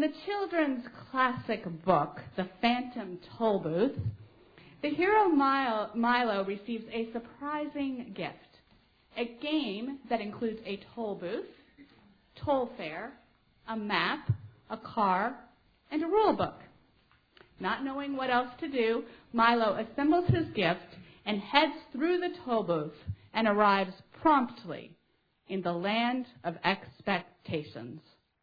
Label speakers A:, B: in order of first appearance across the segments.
A: the children's classic book, The Phantom Tollbooth, the hero Milo receives a surprising gift, a game that includes a toll booth, toll fare, a map, a car, and a rule book. Not knowing what else to do, Milo assembles his gift and heads through the toll booth and arrives promptly in the land of expectations.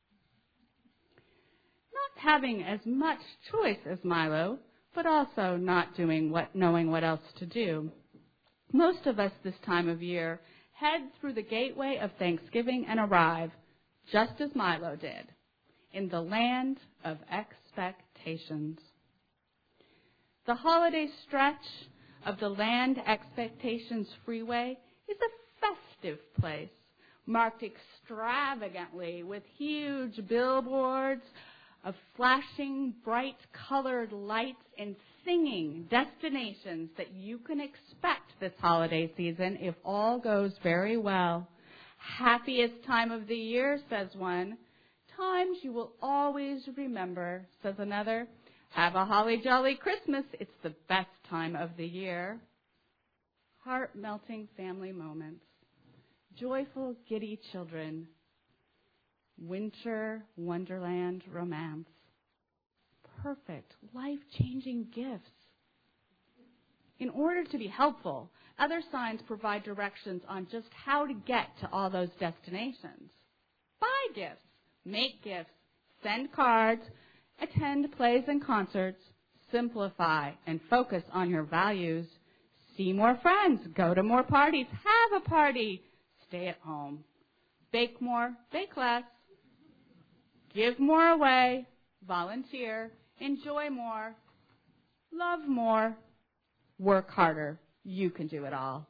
A: Not having as much choice as Milo, but also not knowing what else to do, most of us this time of year head through the gateway of Thanksgiving and arrive, just as Milo did, in the land of expectations. The holiday stretch of the Land Expectations Freeway is a festive place, marked extravagantly with huge billboards of flashing, bright-colored lights and singing destinations that you can expect this holiday season if all goes very well. Happiest time of the year, says one. Times you will always remember, says another. Have a holly jolly Christmas. It's the best time of the year. Heart-melting family moments. Joyful, giddy children. Winter wonderland romance. Perfect, life-changing gifts. In order to be helpful, other signs provide directions on just how to get to all those destinations. Buy gifts, make gifts, send cards, attend plays and concerts, simplify and focus on your values, see more friends, go to more parties, have a party, stay at home, bake more, bake less, give more away, volunteer, enjoy more, love more, work harder. You can do it all.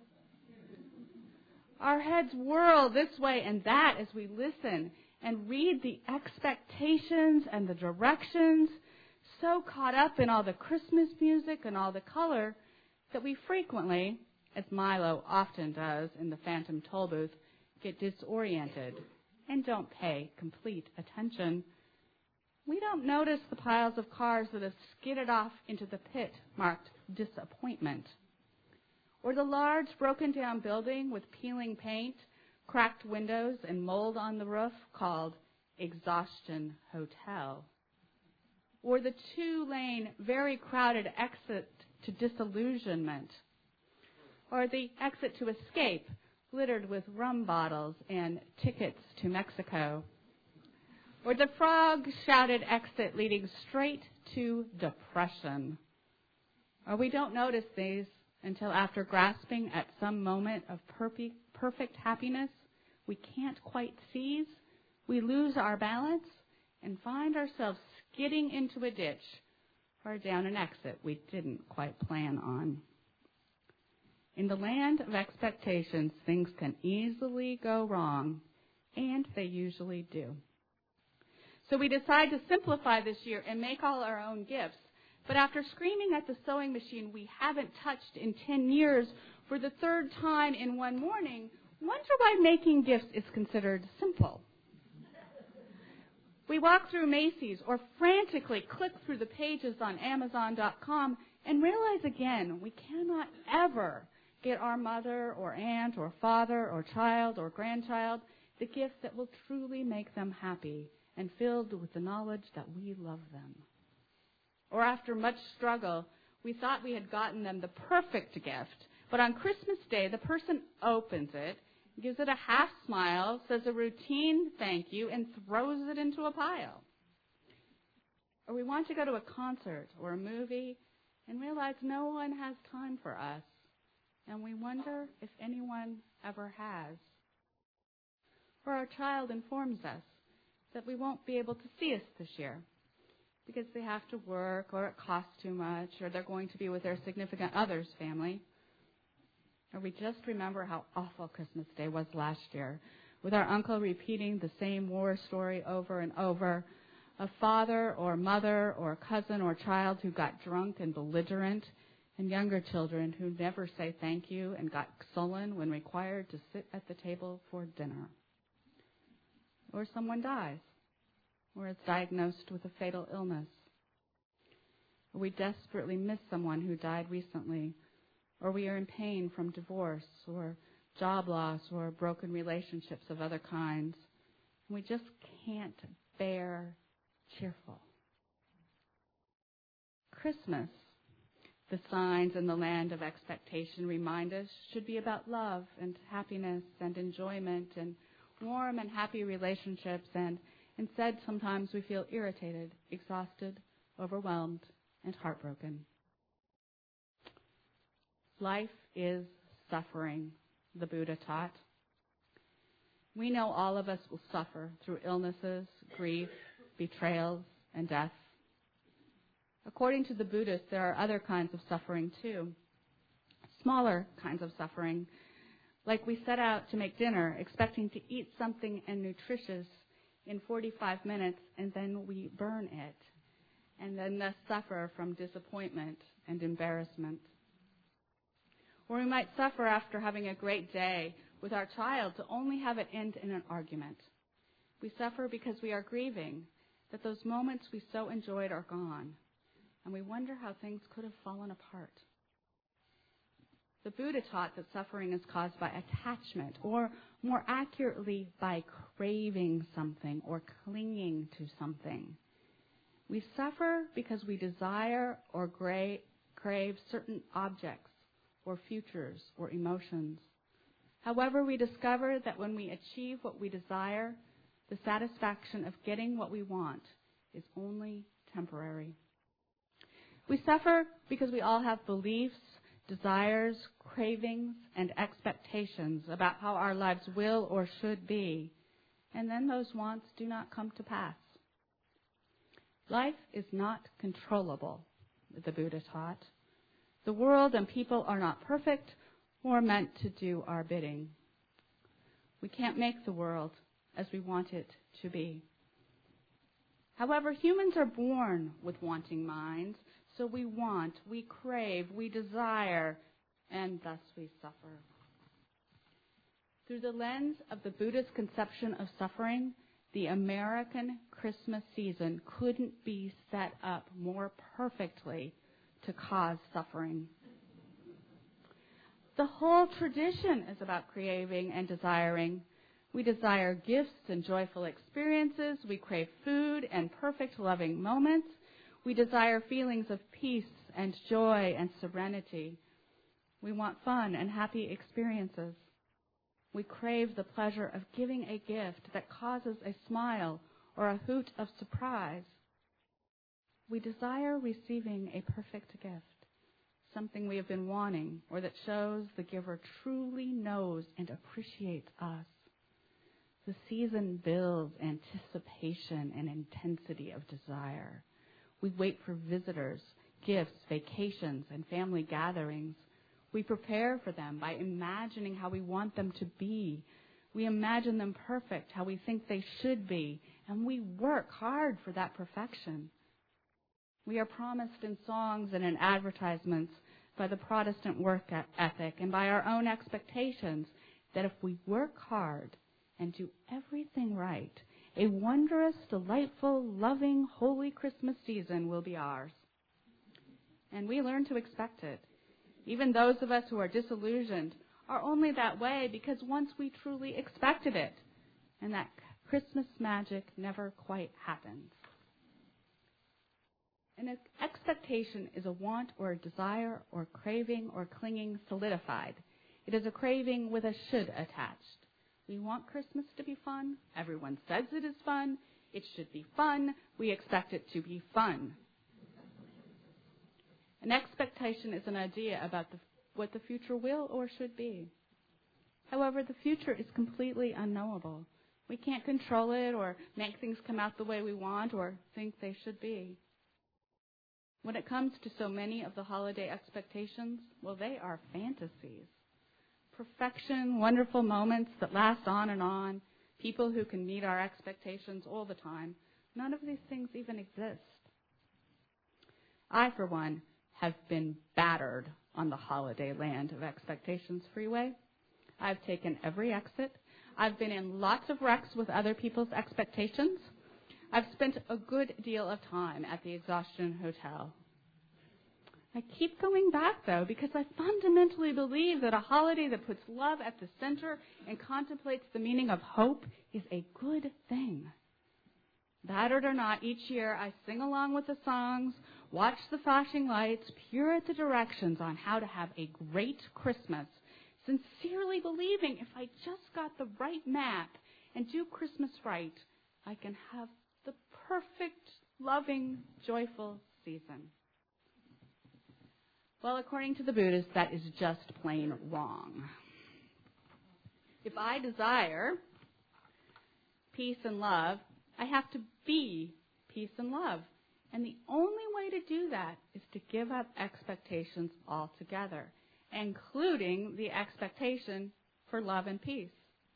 A: Our heads whirl this way and that as we listen and read the expectations and the directions, so caught up in all the Christmas music and all the color that we frequently, as Milo often does in the Phantom Tollbooth, get disoriented and don't pay complete attention. We don't notice the piles of cars that have skidded off into the pit marked disappointment, or the large broken-down building with peeling paint, cracked windows, and mold on the roof called Exhaustion Hotel, or the two-lane, very crowded exit to disillusionment, or the exit to escape littered with rum bottles and tickets to Mexico, or the frog-shouted exit leading straight to depression. Or we don't notice these until after grasping at some moment of perfect happiness we can't quite seize, we lose our balance and find ourselves skidding into a ditch or down an exit we didn't quite plan on. In the land of expectations, things can easily go wrong, and they usually do. So we decide to simplify this year and make all our own gifts. But after screaming at the sewing machine we haven't touched in 10 years for the third time in one morning, wonder why making gifts is considered simple. We walk through Macy's or frantically click through the pages on Amazon.com and realize again we cannot ever get our mother or aunt or father or child or grandchild the gift that will truly make them happy and filled with the knowledge that we love them. Or after much struggle, we thought we had gotten them the perfect gift, but on Christmas Day, the person opens it, gives it a half smile, says a routine thank you, and throws it into a pile. Or we want to go to a concert or a movie and realize no one has time for us, and we wonder if anyone ever has. Or our child informs us that we won't be able to see us this year because they have to work or it costs too much or they're going to be with their significant other's family. Or we just remember how awful Christmas Day was last year, with our uncle repeating the same war story over and over, a father or mother or cousin or child who got drunk and belligerent, and younger children who never say thank you and got sullen when required to sit at the table for dinner. Or someone dies, or is diagnosed with a fatal illness. Or we desperately miss someone who died recently, or we are in pain from divorce or job loss or broken relationships of other kinds. We just can't bear cheerful. Christmas, the signs in the land of expectation remind us, should be about love and happiness and enjoyment and warm and happy relationships, and instead sometimes we feel irritated, exhausted, overwhelmed, and heartbroken. Life is suffering, the Buddha taught. We know all of us will suffer through illnesses, grief, betrayals, and death. According to the Buddhists, there are other kinds of suffering too. Smaller kinds of suffering, like we set out to make dinner, expecting to eat something and nutritious in 45 minutes, and then we burn it, and then thus suffer from disappointment and embarrassment. Or we might suffer after having a great day with our child to only have it end in an argument. We suffer because we are grieving that those moments we so enjoyed are gone, and we wonder how things could have fallen apart. The Buddha taught that suffering is caused by attachment, or more accurately, by craving something or clinging to something. We suffer because we desire or crave certain objects or futures or emotions. However, we discover that when we achieve what we desire, the satisfaction of getting what we want is only temporary. We suffer because we all have beliefs, desires, cravings, and expectations about how our lives will or should be, and then those wants do not come to pass. Life is not controllable, the Buddha taught. The world and people are not perfect or meant to do our bidding. We can't make the world as we want it to be. However, humans are born with wanting minds, so we want, we crave, we desire, and thus we suffer. Through the lens of the Buddha's conception of suffering, the American Christmas season couldn't be set up more perfectly to cause suffering. The whole tradition is about craving and desiring. We desire gifts and joyful experiences. We crave food and perfect loving moments. We desire feelings of peace and joy and serenity. We want fun and happy experiences. We crave the pleasure of giving a gift that causes a smile or a hoot of surprise. We desire receiving a perfect gift, something we have been wanting, or that shows the giver truly knows and appreciates us. The season builds anticipation and intensity of desire. We wait for visitors, gifts, vacations, and family gatherings. We prepare for them by imagining how we want them to be. We imagine them perfect, how we think they should be, and we work hard for that perfection. We are promised in songs and in advertisements by the Protestant work ethic and by our own expectations that if we work hard and do everything right, a wondrous, delightful, loving, holy Christmas season will be ours. And we learn to expect it. Even those of us who are disillusioned are only that way because once we truly expected it, and that Christmas magic never quite happens. An expectation is a want or a desire or craving or clinging solidified. It is a craving with a should attached. We want Christmas to be fun. Everyone says it is fun. It should be fun. We expect it to be fun. An expectation is an idea about what the future will or should be. However, the future is completely unknowable. We can't control it or make things come out the way we want or think they should be. When it comes to so many of the holiday expectations, well, they are fantasies. Perfection, wonderful moments that last on, people who can meet our expectations all the time. None of these things even exist. I, for one, have been battered on the holiday land of expectations freeway. I've taken every exit. I've been in lots of wrecks with other people's expectations. I've spent a good deal of time at the Exhaustion Hotel. I keep going back, though, because I fundamentally believe that a holiday that puts love at the center and contemplates the meaning of hope is a good thing. Battered or not, each year I sing along with the songs, watch the flashing lights, peer at the directions on how to have a great Christmas, sincerely believing if I just got the right map and do Christmas right, I can have the perfect, loving, joyful season. Well, according to the Buddhists, that is just plain wrong. If I desire peace and love, I have to be peace and love. And the only way to do that is to give up expectations altogether, including the expectation for love and peace.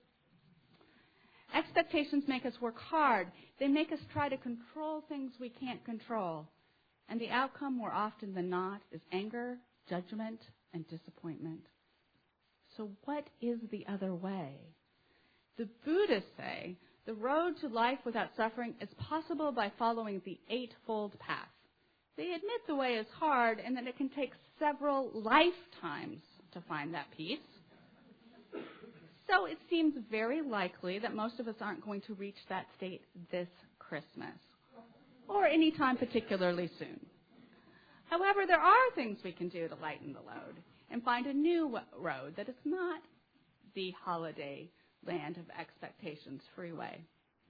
A: Expectations make us work hard. They make us try to control things we can't control. And the outcome, more often than not, is anger, judgment, and disappointment. So what is the other way? The Buddhists say the road to life without suffering is possible by following the Eightfold Path. They admit the way is hard and that it can take several lifetimes to find that peace. So it seems very likely that most of us aren't going to reach that state this Christmas or any time particularly soon. However, there are things we can do to lighten the load and find a new road that is not the holiday land of expectations freeway.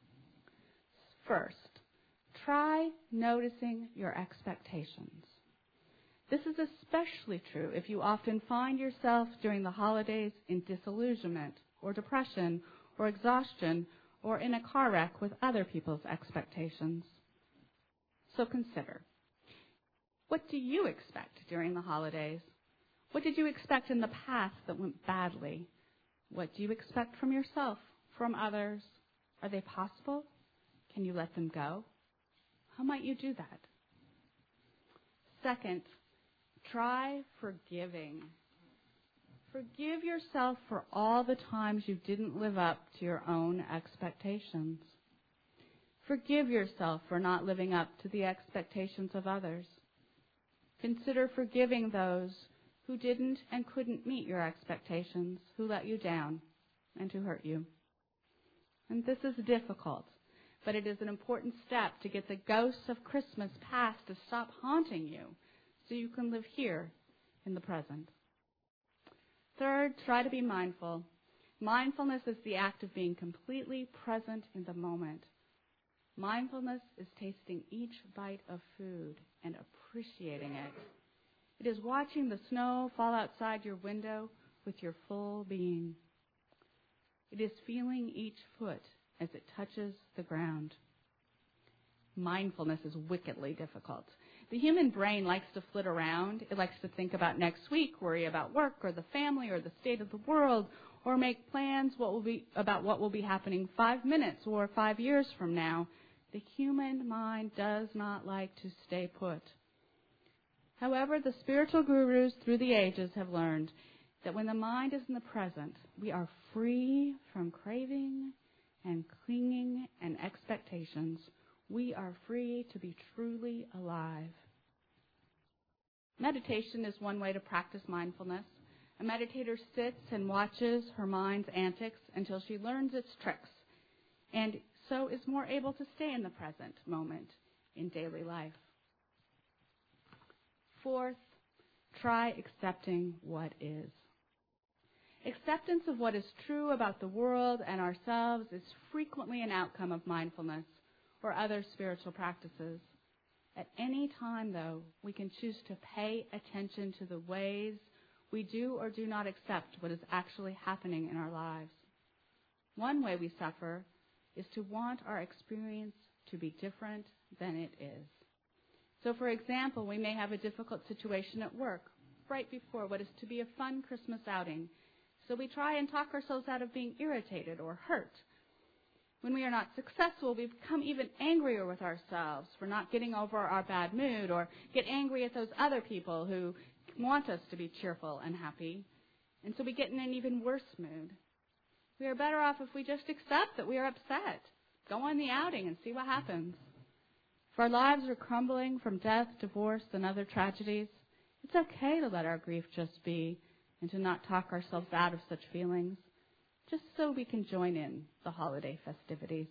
A: First, try noticing your expectations. This is especially true if you often find yourself during the holidays in disillusionment or depression or exhaustion or in a car wreck with other people's expectations. So consider, what do you expect during the holidays? What did you expect in the past that went badly? What do you expect from yourself, from others? Are they possible? Can you let them go? How might you do that? Second, try forgiving. Forgive yourself for all the times you didn't live up to your own expectations. Forgive yourself for not living up to the expectations of others. Consider forgiving those who didn't and couldn't meet your expectations, who let you down and who hurt you. And this is difficult, but it is an important step to get the ghosts of Christmas past to stop haunting you so you can live here in the present. Third, try to be mindful. Mindfulness is the act of being completely present in the moment. Mindfulness is tasting each bite of food and appreciating it. It is watching the snow fall outside your window with your full being. It is feeling each foot as it touches the ground. Mindfulness is wickedly difficult. The human brain likes to flit around. It likes to think about next week, worry about work or the family or the state of the world, or make plans about what will be happening 5 minutes or 5 years from now. The human mind does not like to stay put. However, the spiritual gurus through the ages have learned that when the mind is in the present, we are free from craving and clinging and expectations. We are free to be truly alive. Meditation is one way to practice mindfulness. A meditator sits and watches her mind's antics until she learns its tricks, and so is more able to stay in the present moment in daily life. Fourth, try accepting what is. Acceptance of what is true about the world and ourselves is frequently an outcome of mindfulness or other spiritual practices. At any time, though, we can choose to pay attention to the ways we do or do not accept what is actually happening in our lives. One way we suffer is to want our experience to be different than it is. So, for example, we may have a difficult situation at work right before what is to be a fun Christmas outing. So we try and talk ourselves out of being irritated or hurt. When we are not successful, we become even angrier with ourselves for not getting over our bad mood, or get angry at those other people who want us to be cheerful and happy. And so we get in an even worse mood. We are better off if we just accept that we are upset, go on the outing and see what happens. If our lives are crumbling from death, divorce, and other tragedies, it's okay to let our grief just be and to not talk ourselves out of such feelings, just so we can join in the holiday festivities.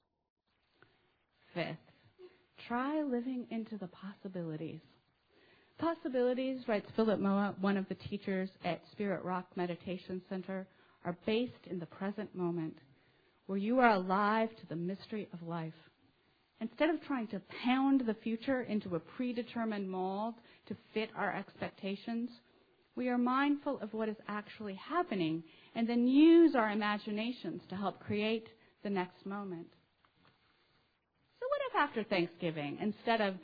A: Fifth, try living into the possibilities. Possibilities, writes Philip Moa, one of the teachers at Spirit Rock Meditation Center, are based in the present moment, where you are alive to the mystery of life. Instead of trying to pound the future into a predetermined mold to fit our expectations, we are mindful of what is actually happening and then use our imaginations to help create the next moment. So what if after Thanksgiving, instead of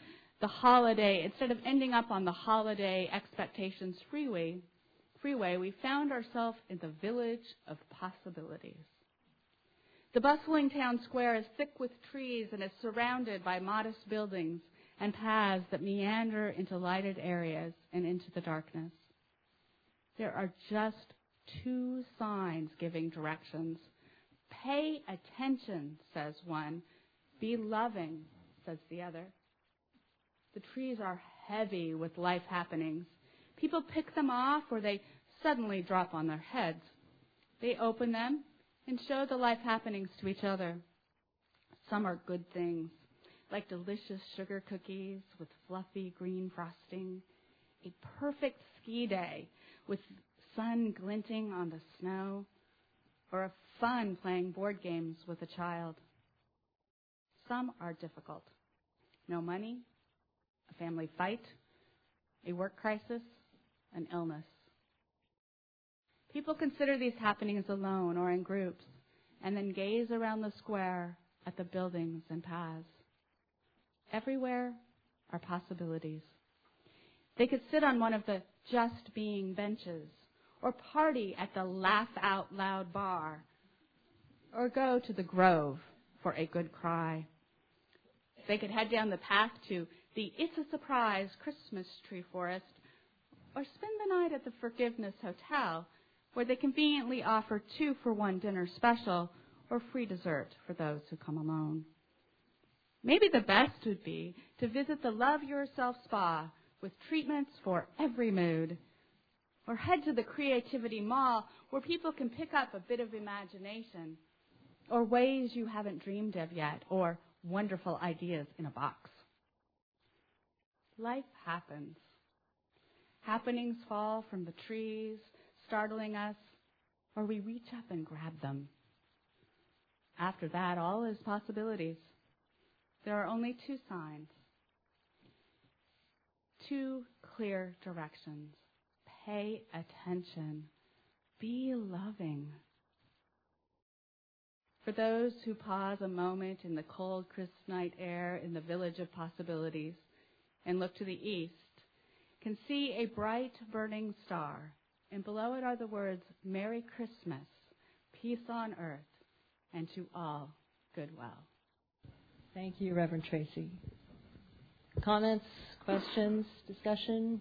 A: ending up on the holiday expectations freeway, we found ourselves in the village of possibilities? The bustling town square is thick with trees and is surrounded by modest buildings and paths that meander into lighted areas and into the darkness. There are just 2 signs giving directions. Pay attention, says one. Be loving, says the other. The trees are heavy with life happenings. People pick them off or they suddenly drop on their heads. They open them and show the life happenings to each other. Some are good things, like delicious sugar cookies with fluffy green frosting, a perfect ski day with sun glinting on the snow, or a fun playing board games with a child. Some are difficult. No money, a family fight, a work crisis, an illness. People consider these happenings alone or in groups and then gaze around the square at the buildings and paths. Everywhere are possibilities. They could sit on one of the just being benches or party at the laugh out loud bar or go to the Grove for a good cry. They could head down the path to the It's a Surprise Christmas tree forest or spend the night at the Forgiveness Hotel, where they conveniently offer 2-for-1 dinner special or free dessert for those who come alone. Maybe the best would be to visit the Love Yourself Spa with treatments for every mood, or head to the Creativity Mall where people can pick up a bit of imagination, or ways you haven't dreamed of yet, or wonderful ideas in a box. Life happens. Happenings fall from the trees, startling us, or we reach up and grab them. After that, all is possibilities. There are only 2 signs, 2 clear directions. Pay attention. Be loving. For those who pause a moment in the cold, crisp night air in the village of possibilities and look to the east, can see a bright burning star, and below it are the words, Merry Christmas, peace on earth, and to all goodwill.
B: Thank you, Reverend Tracy. Comments, questions, discussion?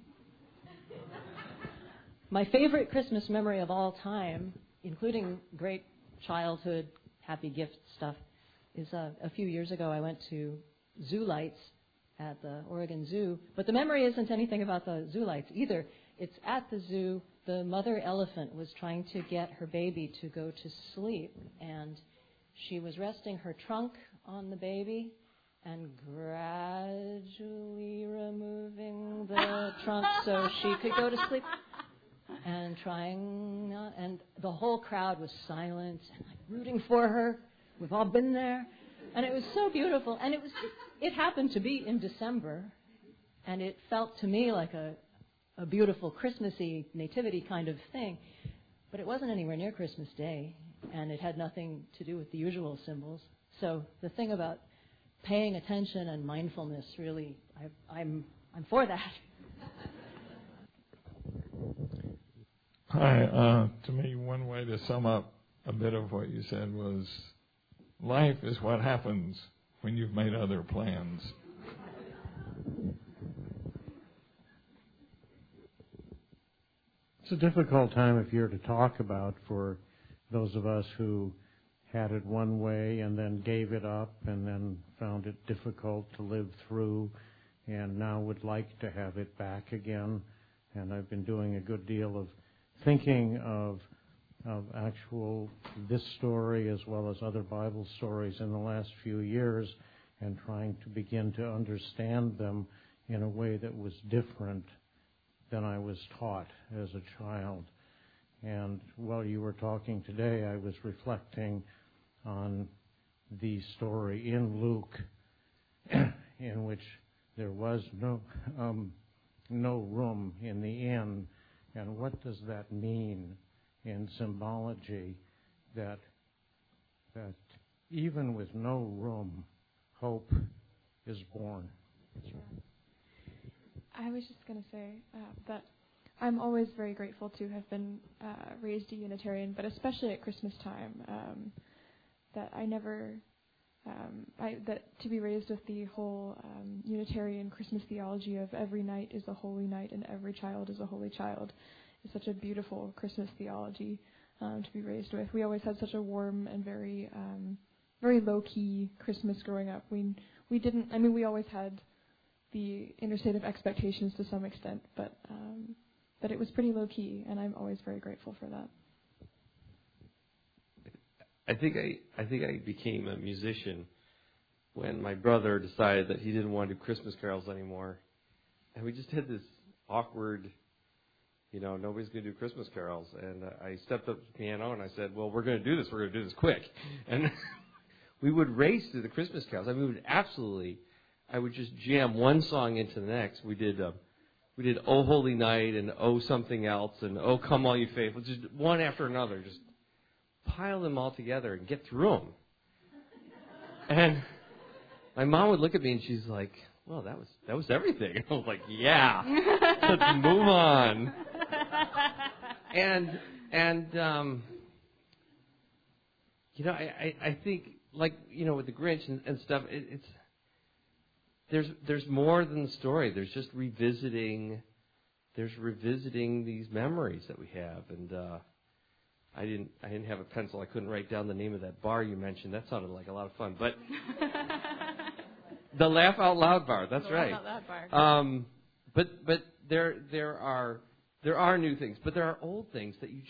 B: My favorite Christmas memory of all time, including great childhood happy gift stuff, is a few years ago I went to Zoo Lights at the Oregon Zoo. But the memory isn't anything about the Zoo Lights either. It's at the zoo. The mother elephant was trying to get her baby to go to sleep, and she was resting her trunk on the baby and gradually removing the trunk so she could go to sleep. And trying not, and the whole crowd was silent and like rooting for her. We've all been there, and it was so beautiful. And it happened to be in December, and it felt to me like a beautiful Christmassy nativity kind of thing. But it wasn't anywhere near Christmas Day, and it had nothing to do with the usual symbols. So the thing about paying attention and mindfulness, really, I'm for that.
C: Hi. To me, one way to sum up a bit of what you said was, life is what happens when you've made other plans.
D: It's a difficult time of year to talk about for those of us who had it one way and then gave it up and then found it difficult to live through and now would like to have it back again. And I've been doing a good deal of thinking of actual this story as well as other Bible stories in the last few years and trying to begin to understand them in a way that was different than I was taught as a child. And while you were talking today, I was reflecting on the story in Luke in which there was no room in the inn. And what does that mean in symbology, that even with no room, hope is born?
E: I was just going to say that I'm always very grateful to have been raised a Unitarian, but especially at Christmas time, that I never, that to be raised with the whole Unitarian Christmas theology of every night is a holy night and every child is a holy child is such a beautiful Christmas theology to be raised with. We always had such a warm and very low-key Christmas growing up. We didn't, I mean, we always had the inner state of expectations to some extent, but it was pretty low-key, and I'm always very grateful for that.
F: I think I became a musician when my brother decided that he didn't want to do Christmas carols anymore. And we just had this awkward, nobody's going to do Christmas carols. And I stepped up to the piano and I said, well, we're going to do this. We're going to do this quick. And we would race through the Christmas carols. I mean, I would just jam one song into the next. We did Oh Holy Night and Oh Something Else and Oh Come All You Faithful, just one after another, just pile them all together and get through them. And my mom would look at me and she's like, well, that was everything. I was like, yeah, let's move on. And I think, like, with the Grinch and stuff, there's more than the story. There's just revisiting these memories that we have. And I didn't have a pencil. I couldn't write down the name of that bar you mentioned. That sounded like a lot of fun. But the Laugh Out Loud bar. That's right.
A: Laugh Out Loud bar.
F: But there are new things, but there are old things that you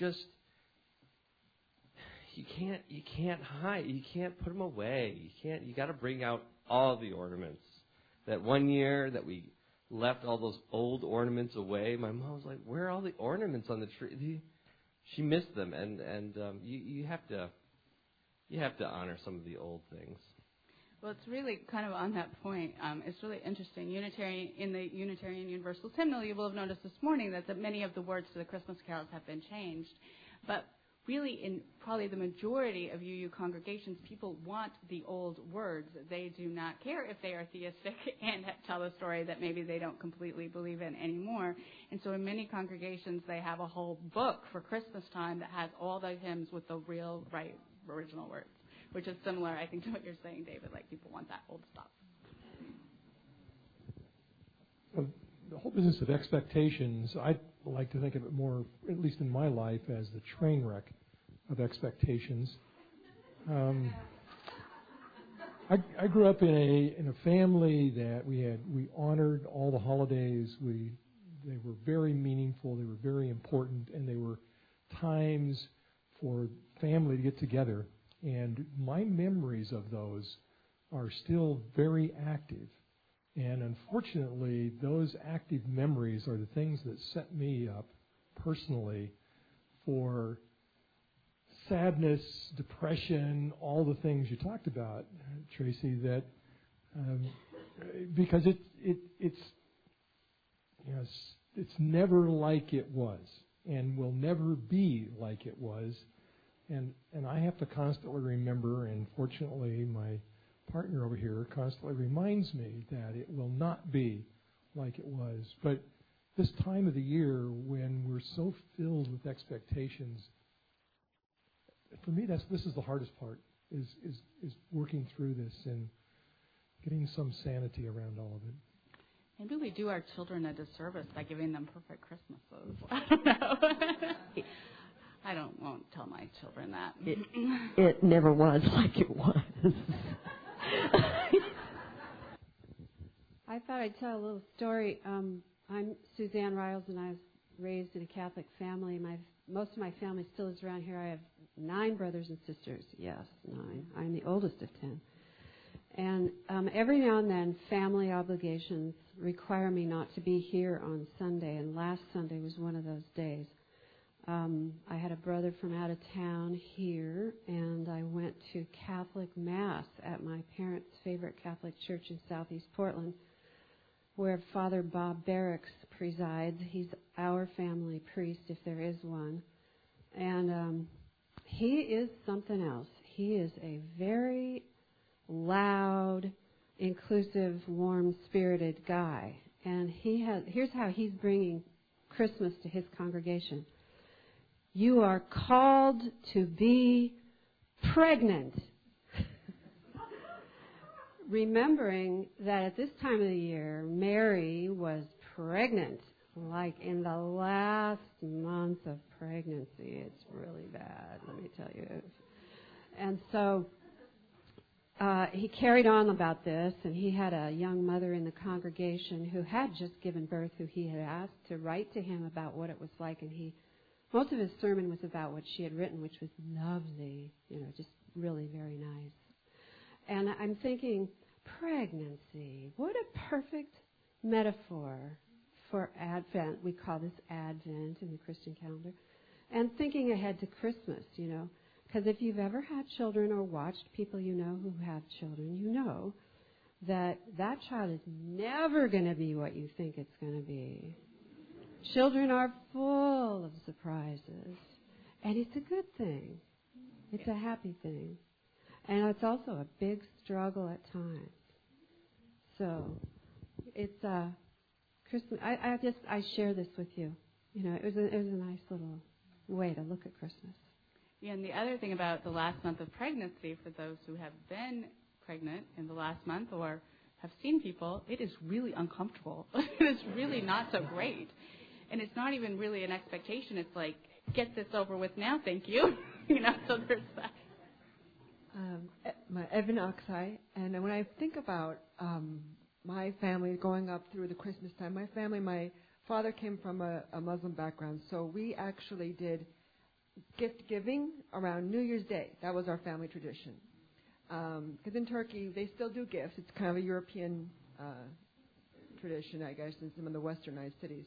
F: can't hide. You can't put them away. You got to bring out all the ornaments. That one year that we left all those old ornaments away, my mom was like, "Where are all the ornaments on the tree?" She missed them, and you have to honor some of the old things.
A: Well, it's really kind of on that point. It's really interesting. In the Unitarian Universalist Hymnal, you will have noticed this morning that many of the words to the Christmas carols have been changed. But really, in probably the majority of UU congregations, people want the old words. They do not care if they are theistic and tell a story that maybe they don't completely believe in anymore. And so in many congregations, they have a whole book for Christmas time that has all the hymns with the real, right, original words, which is similar, I think, to what you're saying, David. Like, people want that old stuff.
G: Well, the whole business of expectations, I like to think of it more, at least in my life, as the train wreck of expectations. I grew up in a family that we honored all the holidays. They were very meaningful. They were very important, and they were times for family to get together. And my memories of those are still very active. And unfortunately, those active memories are the things that set me up personally for sadness, depression, all the things you talked about, Tracy, that because it's never like it was and will never be like it was. And I have to constantly remember, and fortunately my partner over here constantly reminds me that it will not be like it was. But this time of the year when we're so filled with expectations, for me this is the hardest part, is working through this and getting some sanity around all of it.
A: Maybe we do our children a disservice by giving them perfect Christmases. I don't know. won't tell my children that.
H: It never was like it was.
I: I thought I'd tell a little story. I'm Suzanne Riles, and I was raised in a Catholic family. Most of my family still is around here. I have 9 brothers and sisters. Yes, 9. I'm the oldest of 10. And every now and then, family obligations require me not to be here on Sunday, and last Sunday was one of those days. I had a brother from out of town here, and I went to Catholic Mass at my parents' favorite Catholic church in Southeast Portland, where Father Bob Barracks presides. He's our family priest, if there is one. And he is something else. He is a very loud, inclusive, warm-spirited guy. And here's how he's bringing Christmas to his congregation. You are called to be pregnant. Remembering that at this time of the year, Mary was pregnant, like in the last month of pregnancy. It's really bad, let me tell you. And so he carried on about this, and he had a young mother in the congregation who had just given birth, who he had asked to write to him about what it was like, and most of his sermon was about what she had written, which was lovely, just really very nice. And I'm thinking, pregnancy, what a perfect metaphor for Advent. We call this Advent in the Christian calendar. And thinking ahead to Christmas, because if you've ever had children or watched people you know who have children, you know that child is never going to be what you think it's going to be. Children are full of surprises, and it's a good thing. It's a happy thing. And it's also a big struggle at times. So it's Christmas. I share this with you. It was a nice little way to look at Christmas.
A: Yeah, and the other thing about the last month of pregnancy, for those who have been pregnant in the last month or have seen people, it is really uncomfortable. It is really not so great. And it's not even really an expectation. It's like, get this over with now, thank you. So there's that.
J: My Evan Oxai, and when I think about my family going up through the Christmas time, my father came from a Muslim background, so we actually did gift giving around New Year's Day. That was our family tradition. Because in Turkey, they still do gifts. It's kind of a European tradition, I guess, in some of the westernized cities.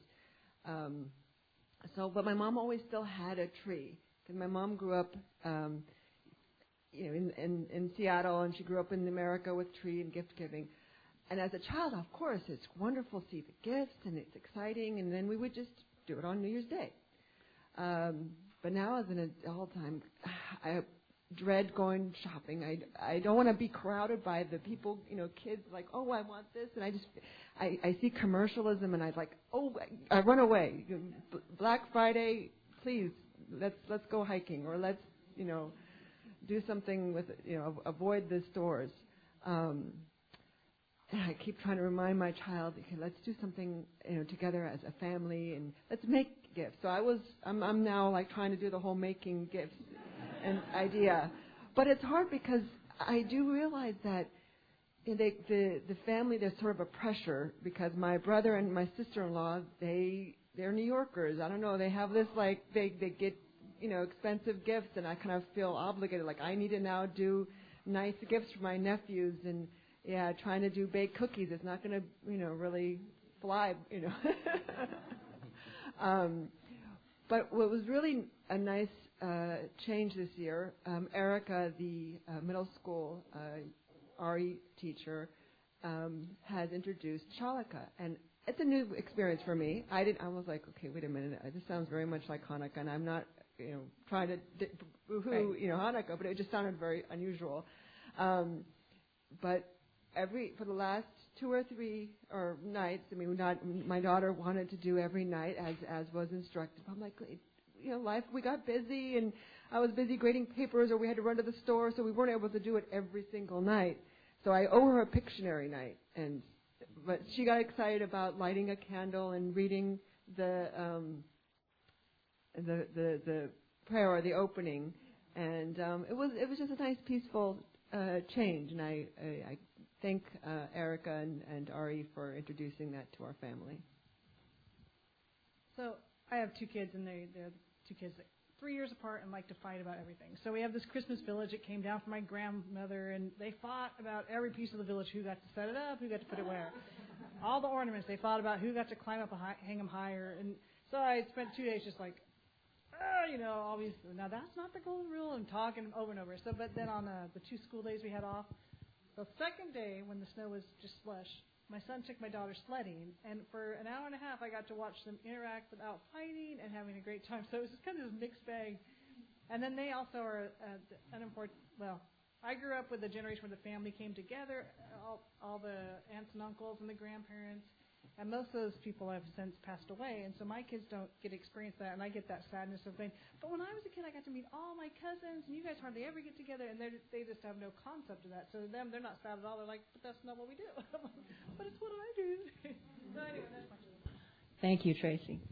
J: But my mom always still had a tree, because my mom grew up in Seattle, and she grew up in America with tree and gift giving. And as a child, of course, it's wonderful to see the gifts, and it's exciting, and then we would just do it on New Year's Day. But now as an adult, I dread going shopping. I don't want to be crowded by the people, kids like, oh, I want this, and I see commercialism, and I run away. Black Friday, please, let's go hiking, or let's, do something with, avoid the stores. And I keep trying to remind my child, okay, let's do something, together as a family, and let's make gifts. So I'm now trying to do the whole making gifts and idea. But it's hard because I do realize that the family, there's sort of a pressure, because my brother and my sister-in-law, they're New Yorkers. I don't know, they have this they get expensive gifts, and I kind of feel obligated, I need to now do nice gifts for my nephews, and trying to do baked cookies. It's not going to really fly, But what was really a nice change this year, Erica, the middle school RE teacher, has introduced Chalaka, and it's a new experience for me. I was like, okay, wait a minute, this sounds very much like Hanukkah, and I'm not, trying to boo-hoo, Hanukkah, but it just sounded very unusual. But for the last 2 or 3 nights, my daughter wanted to do every night as was instructed. I'm like, life, we got busy, and I was busy grading papers, or we had to run to the store, so we weren't able to do it every single night. So I owe her a Pictionary night, but she got excited about lighting a candle and reading the prayer or the opening, and it was just a nice peaceful change. And I thank Erica and Ari for introducing that to our family.
K: So I have two kids, and they're two kids that 3 years apart and like to fight about everything. So we have this Christmas village. It came down from my grandmother, and they fought about every piece of the village, who got to set it up, who got to put it where. All the ornaments, they fought about who got to climb up and hang them higher. And so I spent 2 days just like, always, now that's not the golden rule, and talking over and over. So, but then on the 2 school days we had off, the second day when the snow was just slush, my son took my daughter sledding, and for an hour and a half I got to watch them interact without fighting and having a great time. So it was just kind of this mixed bag. And then they also are I grew up with a generation where the family came together, all the aunts and uncles and the grandparents, and most of those people have since passed away, and so my kids don't get to experience that, and I get that sadness of things. But when I was a kid, I got to meet all my cousins, and you guys hardly ever get together, and they just have no concept of that. So to them, they're not sad at all. They're like, but that's not what we do. But it's what I do. So anyway, that's my story.
B: Thank you, Tracy.